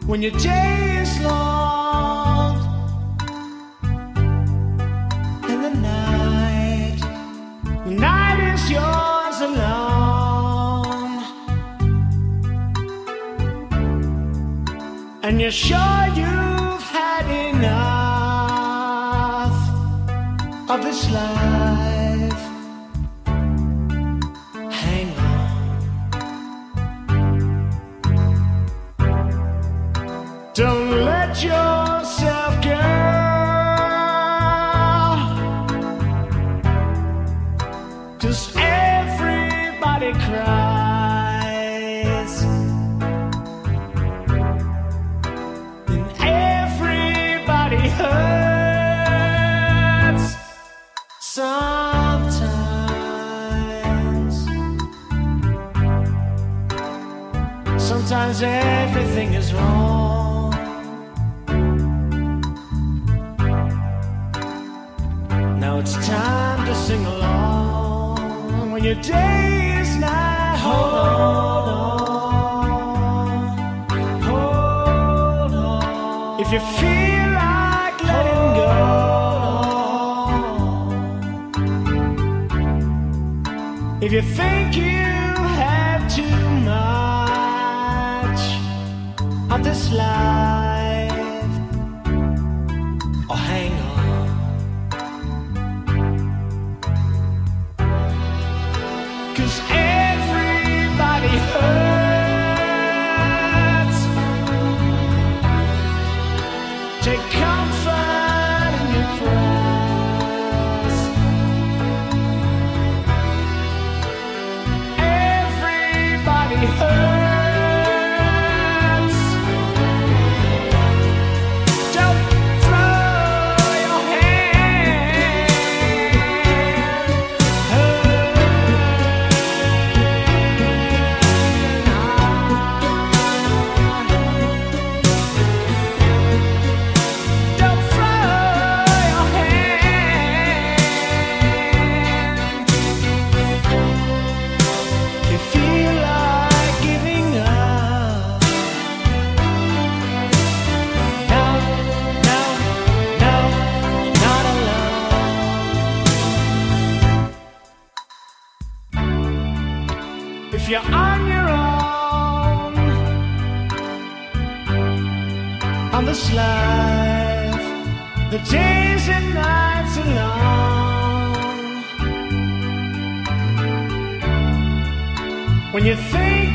when your day is long and the night is yours alone, and you're sure you've had enough of this life. Hang on, don't let yourself go. 'Cause everybody cries and everybody hurts sometimes. Sometimes everything is wrong. Now it's time to sing along. When your day is nigh, hold on. If you feel like letting go, if you think you have too much of this life, oh, hang on. 'Cause everybody hurts. Take comfort in your prayers. Everybody hurts. Don't throw your hand. Don't throw your hand. You feel like giving up. No, no, no, you're not alone. If you're on your own on this life, the days and nights are long. When you think